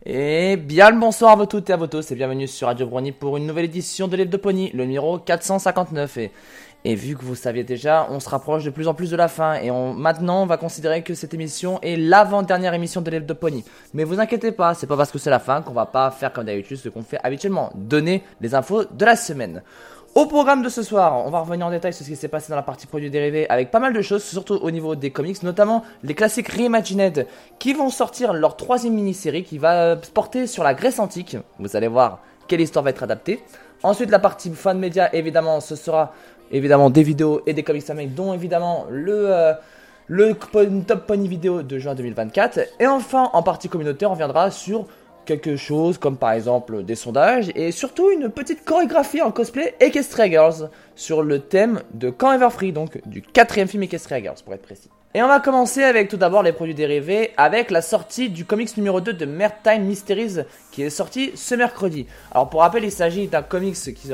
Et bien le bonsoir à vous toutes et à vous tous et bienvenue sur Radio Brony pour une nouvelle édition de L'Élève de Pony, le numéro 459. Et vu que vous saviez déjà, on se rapproche de plus en plus de la fin et maintenant on va considérer que cette émission est l'avant-dernière émission de L'Élève de Pony. Mais vous inquiétez pas, c'est pas parce que c'est la fin qu'on va pas faire comme d'habitude ce qu'on fait habituellement, donner les infos de la semaine. Au programme de ce soir, on va revenir en détail sur ce qui s'est passé dans la partie produits dérivés avec pas mal de choses, surtout au niveau des comics, notamment les classiques Reimagined qui vont sortir leur troisième mini-série qui va porter sur la Grèce antique. Vous allez voir quelle histoire va être adaptée. Ensuite, la partie fan média, évidemment, ce sera évidemment des vidéos et des comics américains, dont évidemment le Top Pony vidéo de juin 2024. Et enfin, en partie communautaire, on reviendra sur quelque chose comme par exemple des sondages et surtout une petite chorégraphie en cosplay Equestria Girls sur le thème de Quand Everfree, donc du 4ème film Equestria Girls pour être précis. Et on va commencer avec tout d'abord les produits dérivés avec la sortie du comics numéro 2 de Mertime Mysteries qui est sorti ce mercredi. Alors pour rappel, il s'agit d'un comics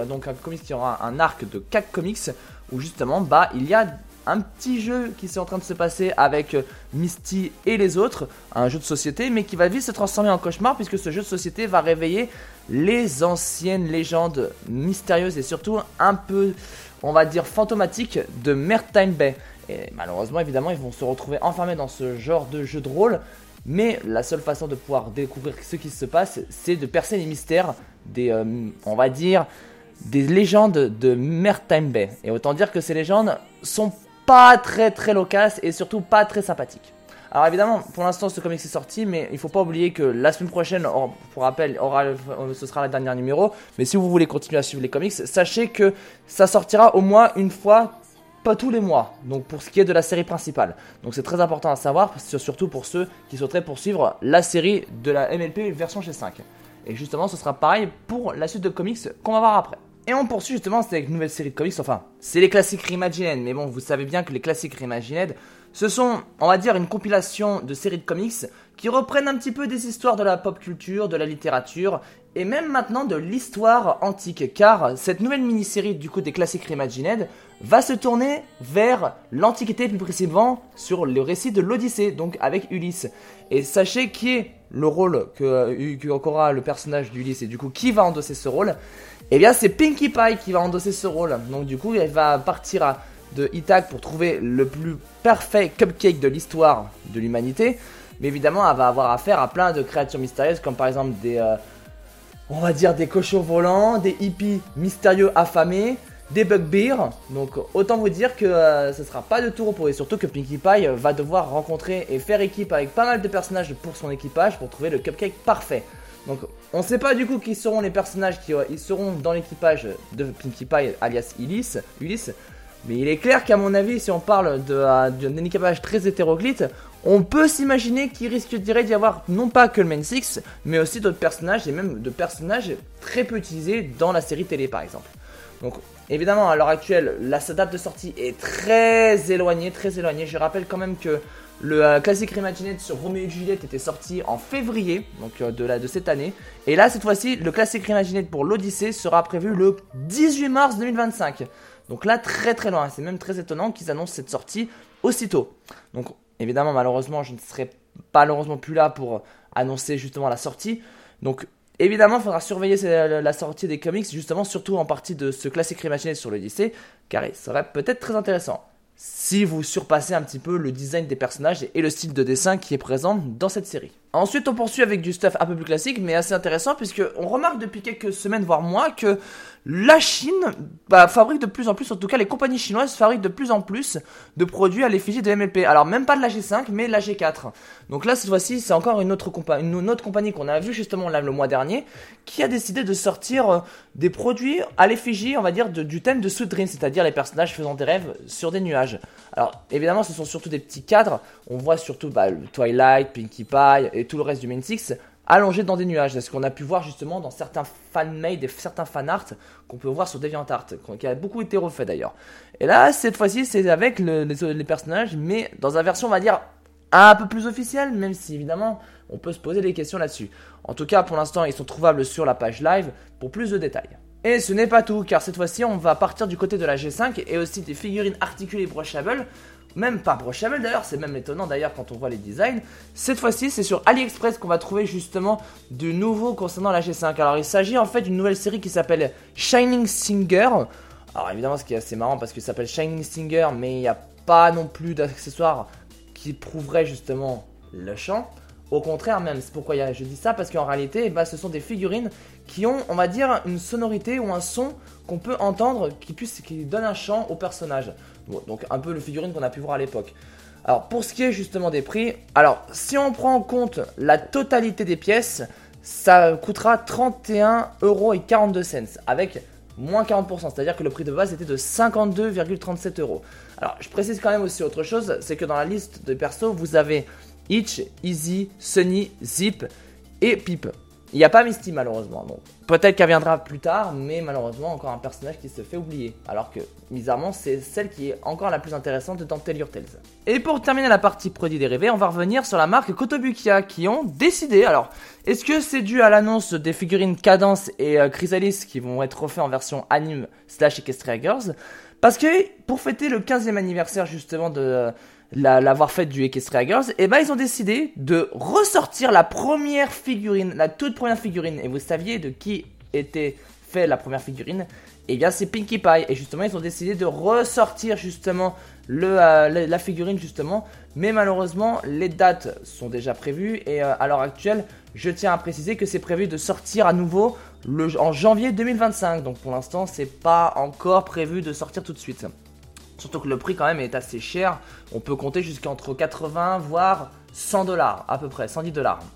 qui aura un arc de 4 comics où justement il y a un petit jeu qui s'est en train de se passer avec Misty et les autres, un jeu de société, mais qui va vite se transformer en cauchemar puisque ce jeu de société va réveiller les anciennes légendes mystérieuses et surtout un peu, on va dire, fantomatiques de Mertime Bay. Et malheureusement, évidemment, ils vont se retrouver enfermés dans ce genre de jeu de rôle, mais la seule façon de pouvoir découvrir ce qui se passe, c'est de percer les mystères des, on va dire, des légendes de Mertime Bay. Et autant dire que ces légendes sont pas très loquace et surtout pas très sympathique. Alors évidemment, pour l'instant ce comic est sorti, mais il faut pas oublier que la semaine prochaine, pour rappel, ce sera le dernier numéro. Mais si vous voulez continuer à suivre les comics, sachez que ça sortira au moins une fois, pas tous les mois. Donc pour ce qui est de la série principale. Donc c'est très important à savoir, surtout pour ceux qui souhaiteraient poursuivre la série de la MLP version G5. Et justement, ce sera pareil pour la suite de comics qu'on va voir après. Et on poursuit justement cette nouvelle série de comics, enfin, c'est les classiques Reimagined, mais bon, vous savez bien que les classiques Reimagined, ce sont, on va dire, une compilation de séries de comics qui reprennent un petit peu des histoires de la pop culture, de la littérature, et même maintenant de l'histoire antique, car cette nouvelle mini-série du coup des classiques Reimagined va se tourner vers l'Antiquité, plus précisément sur le récit de l'Odyssée, donc avec Ulysse. Et sachez qui est le rôle qu'aura le personnage d'Ulysse, et du coup qui va endosser ce rôle. Eh bien c'est Pinkie Pie qui va endosser ce rôle. Donc du coup elle va partir de Ithaq pour trouver le plus parfait cupcake de l'histoire de l'humanité. Mais évidemment elle va avoir affaire à plein de créatures mystérieuses comme par exemple on va dire des cochons volants, des hippies mystérieux affamés, des bugbears. Donc autant vous dire que ce sera pas de tout repos. Et surtout que Pinkie Pie va devoir rencontrer et faire équipe avec pas mal de personnages pour son équipage pour trouver le cupcake parfait. Donc on sait pas du coup qui seront les personnages qui seront dans l'équipage de Pinkie Pie alias Ulysse, mais il est clair qu'à mon avis si on parle d'un équipage très hétéroclite, on peut s'imaginer qu'il risque d'y avoir non pas que le Main Six, mais aussi d'autres personnages et même de personnages très peu utilisés dans la série télé par exemple. Donc évidemment à l'heure actuelle la date de sortie est très éloignée. Je rappelle quand même que le classique Reimagined sur Roméo et Juliette était sorti en février donc de cette année. Et là cette fois-ci le classique Reimagined pour l'Odyssée sera prévu le 18 mars 2025. Donc là très loin, c'est même très étonnant qu'ils annoncent cette sortie aussitôt. Donc évidemment malheureusement je ne serai malheureusement plus là pour annoncer justement la sortie. Donc évidemment il faudra surveiller la sortie des comics justement surtout en partie de ce classique Reimagined sur l'Odyssée car il serait peut-être très intéressant si vous surpassez un petit peu le design des personnages et le style de dessin qui est présent dans cette série. Ensuite, on poursuit avec du stuff un peu plus classique, mais assez intéressant, puisque on remarque depuis quelques semaines, voire mois, que la Chine fabrique de plus en plus, en tout cas les compagnies chinoises fabriquent de plus en plus de produits à l'effigie de MLP. Alors même pas de la G5, mais la G4. Donc là, cette fois-ci, c'est encore une autre compagnie qu'on a vu justement là, le mois dernier, qui a décidé de sortir des produits à l'effigie, on va dire, du thème de Sweet Dream, c'est-à-dire les personnages faisant des rêves sur des nuages. Alors évidemment, ce sont surtout des petits cadres. On voit surtout le Twilight, Pinkie Pie et tout le reste du Main Six allongés dans des nuages. C'est ce qu'on a pu voir justement dans certains fan-made et certains fan-art qu'on peut voir sur DeviantArt, qui a beaucoup été refait d'ailleurs. Et là, cette fois-ci, c'est avec les personnages, mais dans une version, on va dire, un peu plus officielle, même si évidemment, on peut se poser des questions là-dessus. En tout cas, pour l'instant, ils sont trouvables sur la page live pour plus de détails. Et ce n'est pas tout, car cette fois-ci, on va partir du côté de la G5 et aussi des figurines articulées brushables même pas brochable d'ailleurs, c'est même étonnant d'ailleurs quand on voit les designs. Cette fois-ci, c'est sur AliExpress qu'on va trouver justement du nouveau concernant la G5. Alors il s'agit en fait d'une nouvelle série qui s'appelle Shining Singer. Alors évidemment, ce qui est assez marrant parce qu'il s'appelle Shining Singer, mais il n'y a pas non plus d'accessoires qui prouveraient justement le chant. Au contraire même, c'est pourquoi je dis ça, parce qu'en réalité, ce sont des figurines qui ont, on va dire, une sonorité ou un son qu'on peut entendre qui donne un chant au personnage. Donc un peu le figurine qu'on a pu voir à l'époque. Alors pour ce qui est justement des prix, alors si on prend en compte la totalité des pièces, ça coûtera 31,42€ avec moins 40%, c'est-à-dire que le prix de base était de 52,37€. Alors je précise quand même aussi autre chose, c'est que dans la liste de persos, vous avez Itch, Easy, Sunny, Zip et Pip. Il n'y a pas Misty malheureusement, donc peut-être qu'elle viendra plus tard, mais malheureusement encore un personnage qui se fait oublier. Alors que, bizarrement, c'est celle qui est encore la plus intéressante dans Tell Your Tales. Et pour terminer la partie produits dérivés, on va revenir sur la marque Kotobukiya qui ont décidé, alors, est-ce que c'est dû à l'annonce des figurines Cadence et Chrysalis qui vont être refaits en version anime / Equestria Girls? Parce que pour fêter le 15e anniversaire justement de l'avoir fait du Equestria Girls, et ils ont décidé de ressortir la première figurine, la toute première figurine. Et vous saviez de qui était fait la première figurine? Et bien c'est Pinkie Pie. Et justement ils ont décidé de ressortir justement la figurine justement. Mais malheureusement les dates sont déjà prévues. Et à l'heure actuelle je tiens à préciser que c'est prévu de sortir à nouveau en janvier 2025. Donc pour l'instant c'est pas encore prévu de sortir tout de suite. Surtout que le prix quand même est assez cher. On peut compter jusqu'entre 80 voire 100$ à peu près, 110$.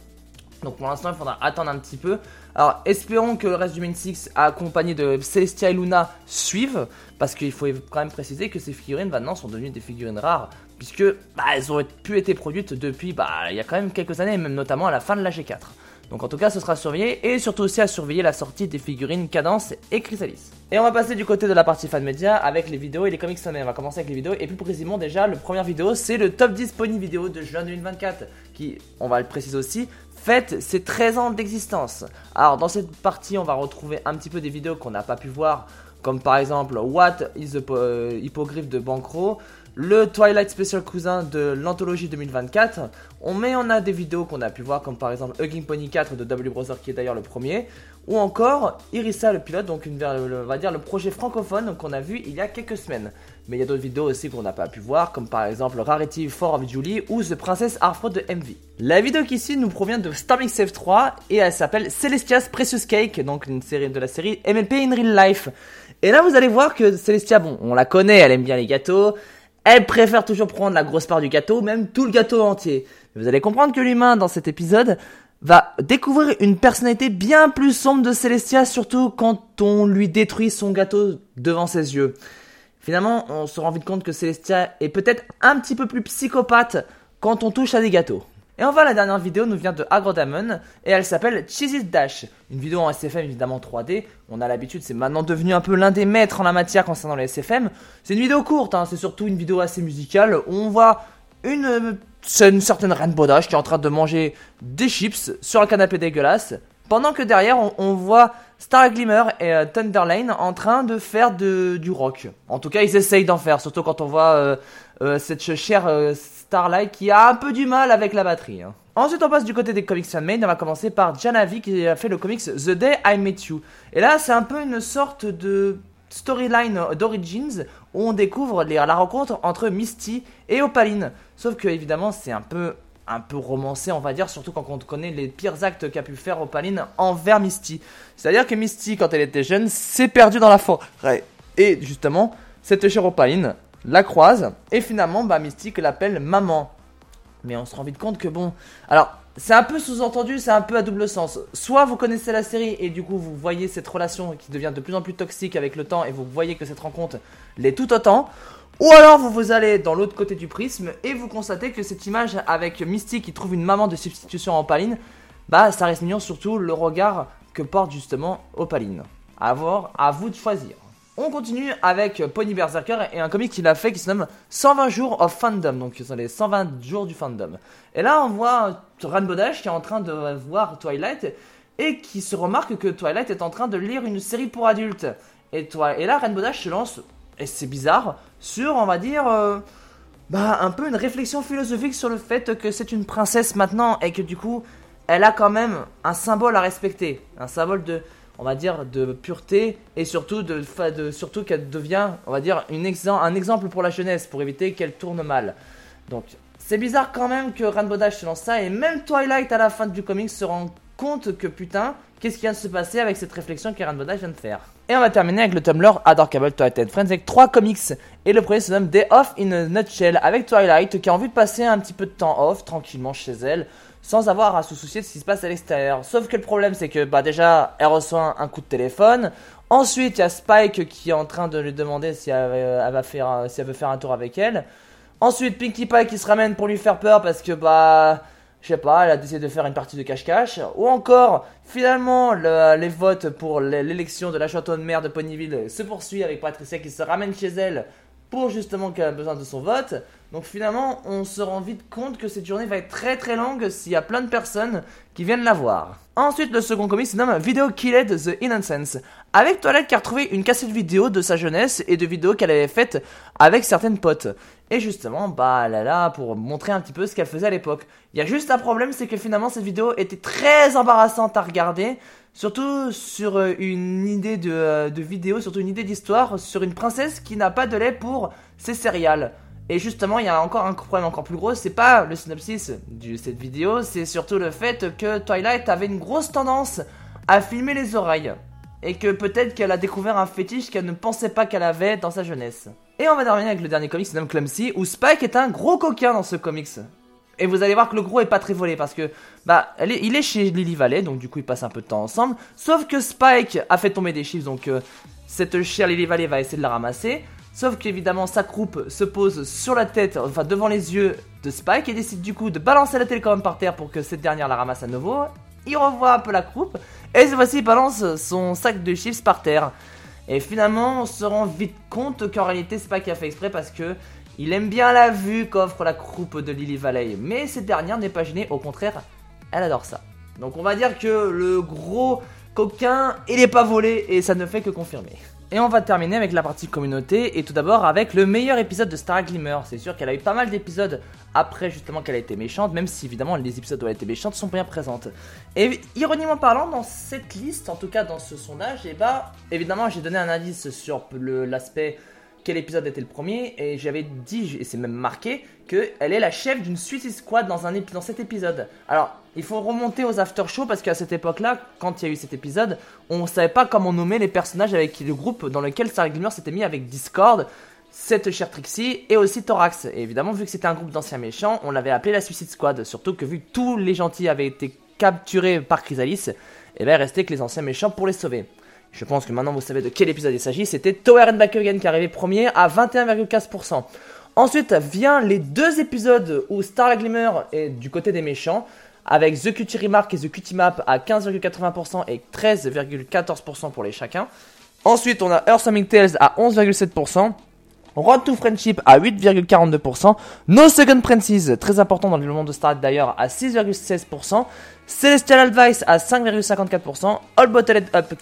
Donc pour l'instant il faudra attendre un petit peu. Alors espérons que le reste du Main 6 accompagné de Celestia et Luna suivent. Parce qu'il faut quand même préciser que ces figurines maintenant sont devenues des figurines rares. Puisque elles ont pu être produites depuis il y a quand même quelques années, même notamment à la fin de la G4. Donc en tout cas ce sera surveillé et surtout aussi à surveiller la sortie des figurines Cadence et Chrysalis. Et on va passer du côté de la partie fan média avec les vidéos et les comics semaines. On va commencer avec les vidéos et plus précisément déjà la première vidéo c'est le top 10 pony vidéo de juin 2024 qui, on va le préciser aussi, fête ses 13 ans d'existence. Alors dans cette partie on va retrouver un petit peu des vidéos qu'on n'a pas pu voir comme par exemple What is the Hippogriff de Bancro, le Twilight Special cousin de l'anthologie 2024. On a des vidéos qu'on a pu voir comme par exemple Hugging Pony 4 de W Brother qui est d'ailleurs le premier, ou encore Irissa le pilote, donc on va dire le projet francophone qu'on a vu il y a quelques semaines. Mais il y a d'autres vidéos aussi qu'on n'a pas pu voir comme par exemple Rarity 4 of Julie ou The Princess Arthur de MV. La vidéo qui suit nous provient de Starmix F3 et elle s'appelle Celestia's Precious Cake, donc une série de la série MLP in Real Life. Et là vous allez voir que Celestia, bon on la connaît, elle aime bien les gâteaux. Elle préfère toujours prendre la grosse part du gâteau, même tout le gâteau entier. Vous allez comprendre que l'humain, dans cet épisode, va découvrir une personnalité bien plus sombre de Celestia, surtout quand on lui détruit son gâteau devant ses yeux. Finalement, on se rend vite compte que Celestia est peut-être un petit peu plus psychopathe quand on touche à des gâteaux. Et enfin, la dernière vidéo nous vient de Agrodamon et elle s'appelle Cheesy Dash. Une vidéo en SFM évidemment 3D. On a l'habitude, c'est maintenant devenu un peu l'un des maîtres en la matière concernant les SFM. C'est une vidéo courte, c'est surtout une vidéo assez musicale où on voit une certaine Rainbow Dash qui est en train de manger des chips sur un canapé dégueulasse. Pendant que derrière, on voit Star Glimmer et Thunderlane en train de faire du rock. En tout cas, ils essayent d'en faire, surtout quand on voit cette chère Starlight qui a un peu du mal avec la batterie. Ensuite, on passe du côté des comics fan-made. On va commencer par Janavi qui a fait le comics The Day I Met You. Et là, c'est un peu une sorte de storyline d'Origins où on découvre la rencontre entre Misty et Opaline. Sauf que, évidemment, c'est un peu romancé, on va dire, surtout quand on connaît les pires actes qu'a pu faire Opaline envers Misty. C'est-à-dire que Misty, quand elle était jeune, s'est perdue dans la forêt. Et justement, cette chère Opaline la croise et finalement Mystique l'appelle maman. Mais on se rend vite compte que bon, alors c'est un peu sous-entendu, c'est un peu à double sens. Soit vous connaissez la série et du coup vous voyez cette relation qui devient de plus en plus toxique avec le temps et vous voyez que cette rencontre l'est tout autant. Ou alors vous allez dans l'autre côté du prisme et vous constatez que cette image avec Misty qui trouve une maman de substitution à Opaline, ça reste mignon, surtout le regard que porte justement Opaline. À vous de choisir. On continue avec Pony Berserker et un comic qu'il a fait qui se nomme 120 jours of fandom, donc ce sont les 120 jours du fandom. Et là on voit Rainbow Dash qui est en train de voir Twilight et qui se remarque que Twilight est en train de lire une série pour adultes. Et là Rainbow Dash se lance, et c'est bizarre, sur on va dire un peu une réflexion philosophique sur le fait que c'est une princesse maintenant et que du coup, elle a quand même un symbole à respecter, un symbole de, on va dire, de pureté et surtout surtout qu'elle devient, on va dire, un exemple pour la jeunesse pour éviter qu'elle tourne mal. Donc, c'est bizarre quand même que Rainbow Dash se lance ça et même Twilight à la fin du comic se rend compte que putain, qu'est-ce qui vient de se passer avec cette réflexion que Rainbow Dash vient de faire. Et on va terminer avec le Tumblr Adorkable Twilight and Friends avec 3 comics. Et le premier se nomme Day Off in a Nutshell avec Twilight qui a envie de passer un petit peu de temps off tranquillement chez elle sans avoir à se soucier de ce qui se passe à l'extérieur. Sauf que le problème c'est que déjà elle reçoit un coup de téléphone. Ensuite il y a Spike qui est en train de lui demander si elle veut faire un tour avec elle. Ensuite Pinkie Pie qui se ramène pour lui faire peur parce que je sais pas, elle a décidé de faire une partie de cache-cache. Ou encore, finalement, les votes pour l'élection de la château de maire de Ponyville se poursuit avec Patricia qui se ramène chez elle pour justement qu'elle a besoin de son vote. Donc finalement, on se rend vite compte que cette journée va être très très longue s'il y a plein de personnes qui viennent la voir. Ensuite, le second comic se nomme Video Killed the Innocence, avec Toilette qui a retrouvé une cassette vidéo de sa jeunesse et de vidéos qu'elle avait faites avec certaines potes. Et justement, elle est là pour montrer un petit peu ce qu'elle faisait à l'époque. Il y a juste un problème, c'est que finalement cette vidéo était très embarrassante à regarder, surtout sur une idée de vidéo, surtout une idée d'histoire sur une princesse qui n'a pas de lait pour ses céréales. Et justement, il y a encore un problème encore plus gros, c'est pas le synopsis de cette vidéo, c'est surtout le fait que Twilight avait une grosse tendance à filmer les oreilles. Et que peut-être qu'elle a découvert un fétiche qu'elle ne pensait pas qu'elle avait dans sa jeunesse. Et on va terminer avec le dernier comics, c'est nommé Clumsy, où Spike est un gros coquin dans ce comics. Et vous allez voir que le gros est pas très volé parce que il est chez Lily Valley, donc du coup ils passent un peu de temps ensemble. Sauf que Spike a fait tomber des chiffres, donc cette chère Lily Valley va essayer de la ramasser. Sauf qu'évidemment sa croupe se pose sur la tête, enfin devant les yeux de Spike et décide du coup de balancer la télécommande par terre pour que cette dernière la ramasse à nouveau. Il revoit un peu la croupe et cette fois-ci il balance son sac de chips par terre. Et finalement on se rend vite compte qu'en réalité Spike a fait exprès parce que il aime bien la vue qu'offre la croupe de Lily Valley. Mais cette dernière n'est pas gênée, au contraire elle adore ça. Donc on va dire que le gros coquin il est pas volé et ça ne fait que confirmer. Et on va terminer avec la partie communauté et tout d'abord avec le meilleur épisode de Star Glimmer. C'est sûr qu'elle a eu pas mal d'épisodes après justement qu'elle a été méchante, même si évidemment les épisodes où elle a été méchante sont bien présentes. Et ironiquement parlant, dans cette liste, en tout cas dans ce sondage, évidemment j'ai donné un indice sur l'aspect quel épisode était le premier et j'avais dit, et c'est même marqué, qu'elle est la chef d'une Suicide Squad dans cet épisode. Alors, il faut remonter aux after shows parce qu'à cette époque-là, quand il y a eu cet épisode, on savait pas comment nommer les personnages avec le groupe dans lequel Star Glimmer s'était mis avec Discord, cette chère Trixie et aussi Thorax. Et évidemment, vu que c'était un groupe d'anciens méchants, on l'avait appelé la Suicide Squad. Surtout que vu que tous les gentils avaient été capturés par Chrysalis, il restait que les anciens méchants pour les sauver. Je pense que maintenant vous savez de quel épisode il s'agit, c'était Tower and Back Again qui arrivait premier à 21,15%. Ensuite vient les 2 épisodes où Star Glimmer est du côté des méchants, avec The Cutie Remark et The Cutie Map à 15,80% et 13,14% pour les chacun. Ensuite on a Earthsoming Tales à 11,7%. Road to Friendship à 8,42%, No Second Princess, très important dans le monde de Starlight d'ailleurs, à 6,16%, Celestial Advice à 5,54%, All Bottled Up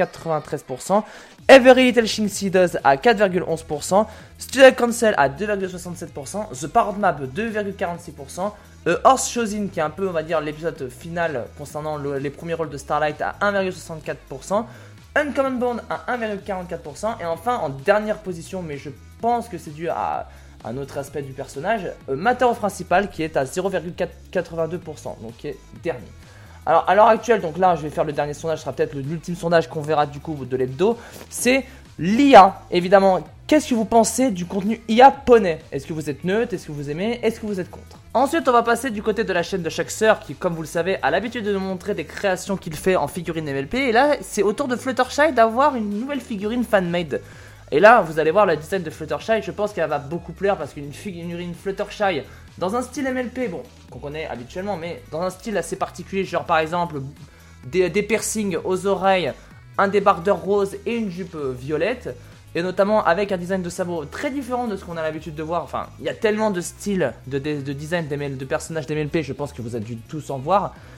4,93%, Every Little Thing She Does à 4,11%, Studio Council à 2,67%, The Parent Map 2,46%, Horse Chosen qui est un peu on va dire l'épisode final concernant les premiers rôles de Starlight à 1,64%, Uncommon Bond à 1,44% et enfin en dernière position, mais je pense que c'est dû à un autre aspect du personnage, Mataro principal qui est à 0,82%, donc qui est dernier. Alors à l'heure actuelle, donc là je vais faire le dernier sondage, ce sera peut-être l'ultime sondage qu'on verra du coup de l'hebdo, c'est l'IA. Évidemment, qu'est-ce que vous pensez du contenu IA poney? Est-ce que vous êtes neutre? Est-ce que vous aimez? Est-ce que vous êtes contre? Ensuite on va passer du côté de la chaîne de chaque sœur qui comme vous le savez a l'habitude de nous montrer des créations qu'il fait en figurines MLP. Et là c'est au tour de Fluttershy d'avoir une nouvelle figurine fan-made. Et là vous allez voir la design de Fluttershy, je pense qu'elle va beaucoup plaire parce qu'une figurine Fluttershy dans un style MLP, bon qu'on connaît habituellement, mais dans un style assez particulier, genre par exemple des piercings aux oreilles, un débardeur rose et une jupe violette. Et notamment avec un design de sabot très différent de ce qu'on a l'habitude de voir. Enfin, il y a tellement de styles de design de personnages d'MLP, je pense que vous avez dû tous en voir.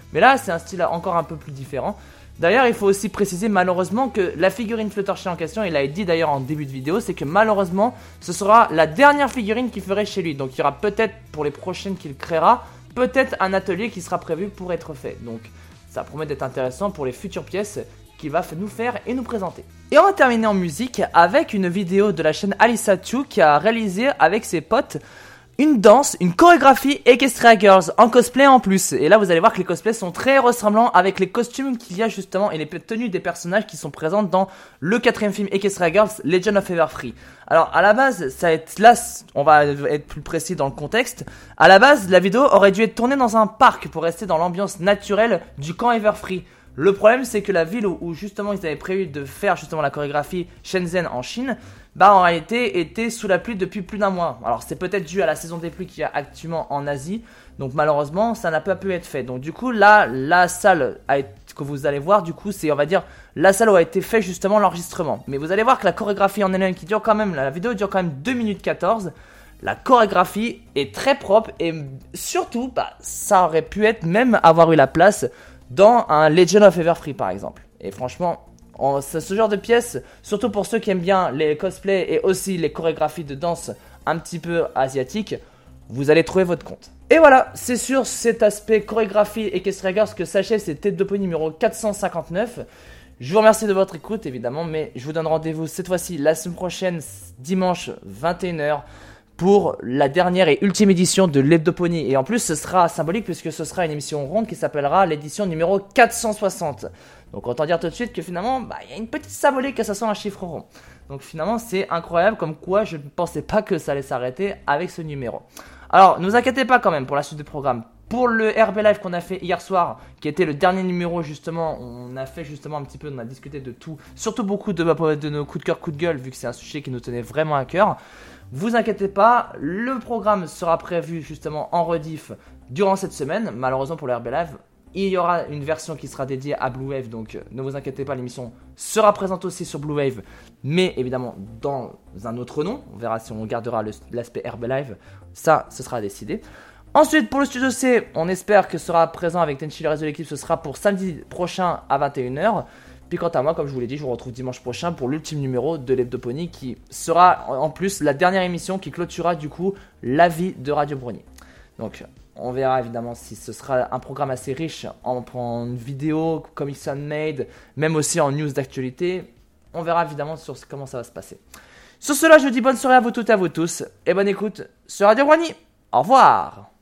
Mais là, c'est un style encore un peu plus différent. D'ailleurs, il faut aussi préciser malheureusement que la figurine Fluttershy en question, il a dit d'ailleurs en début de vidéo, c'est que malheureusement, ce sera la dernière figurine qu'il ferait chez lui. Donc il y aura peut-être, pour les prochaines qu'il créera, peut-être un atelier qui sera prévu pour être fait. Donc ça promet d'être intéressant pour les futures pièces qu'il va nous faire et nous présenter. Et on va terminer en musique avec une vidéo de la chaîne Alyssa2 qui a réalisé avec ses potes une danse, une chorégraphie Equestria Girls en cosplay en plus. Et là, vous allez voir que les cosplays sont très ressemblants avec les costumes qu'il y a justement et les tenues des personnages qui sont présentes dans le 4e film Equestria Girls, Legend of Everfree. Alors, à la base, ça va être là, on va être plus précis dans le contexte. À la base, la vidéo aurait dû être tournée dans un parc pour rester dans l'ambiance naturelle du camp Everfree. Le problème, c'est que la ville où justement ils avaient prévu de faire justement la chorégraphie Shenzhen en Chine, en réalité était sous la pluie depuis plus d'un mois. Alors c'est peut-être dû à la saison des pluies qu'il y a actuellement en Asie, donc malheureusement ça n'a pas pu être fait. Donc du coup là, la salle que vous allez voir, du coup c'est on va dire la salle où a été fait justement l'enregistrement. Mais vous allez voir que la chorégraphie en elle-même qui dure quand même, la vidéo dure quand même 2 minutes 14. La chorégraphie est très propre et surtout ça aurait pu être même avoir eu la place dans un Legend of Everfree par exemple. Et franchement, c'est ce genre de pièce, surtout pour ceux qui aiment bien les cosplays et aussi les chorégraphies de danse un petit peu asiatiques, vous allez trouver votre compte. Et voilà, c'est sur cet aspect chorégraphie Equestria Girls que s'achève cette tête de pony numéro 459. Je vous remercie de votre écoute évidemment, mais je vous donne rendez-vous cette fois-ci la semaine prochaine, dimanche 21h. Pour la dernière et ultime édition de l'Hebdopony. Et en plus, ce sera symbolique puisque ce sera une émission ronde qui s'appellera l'édition numéro 460. Donc autant dire tout de suite que finalement, il y a une petite symbolique que ça soit un chiffre rond. Donc finalement, c'est incroyable comme quoi je ne pensais pas que ça allait s'arrêter avec ce numéro. Alors, ne vous inquiétez pas quand même pour la suite du programme. Pour le RB Live qu'on a fait hier soir, qui était le dernier numéro justement, on a fait justement un petit peu, on a discuté de tout, surtout beaucoup de nos coups de cœur, coups de gueule, vu que c'est un sujet qui nous tenait vraiment à cœur. Vous inquiétez pas, le programme sera prévu justement en rediff durant cette semaine. Malheureusement pour le RB Live, il y aura une version qui sera dédiée à Blue Wave, donc ne vous inquiétez pas, l'émission sera présente aussi sur Blue Wave, mais évidemment dans un autre nom. On verra si on gardera l'aspect RB Live, ça ce sera décidé. Ensuite, pour le Studio C, on espère que sera présent avec Tenchi le reste de l'équipe. Ce sera pour samedi prochain à 21h. Puis quant à moi, comme je vous l'ai dit, je vous retrouve dimanche prochain pour l'ultime numéro de l'Hebdopony qui sera en plus la dernière émission qui clôturera du coup la vie de Radio Brony. Donc on verra évidemment si ce sera un programme assez riche en vidéo, comics handmade, même aussi en news d'actualité. On verra évidemment sur comment ça va se passer. Sur cela, je vous dis bonne soirée à vous toutes et à vous tous et bonne écoute sur Radio Brony. Au revoir.